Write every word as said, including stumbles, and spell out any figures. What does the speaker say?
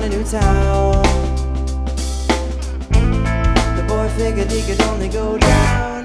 a new town. The boy figured he could only go down.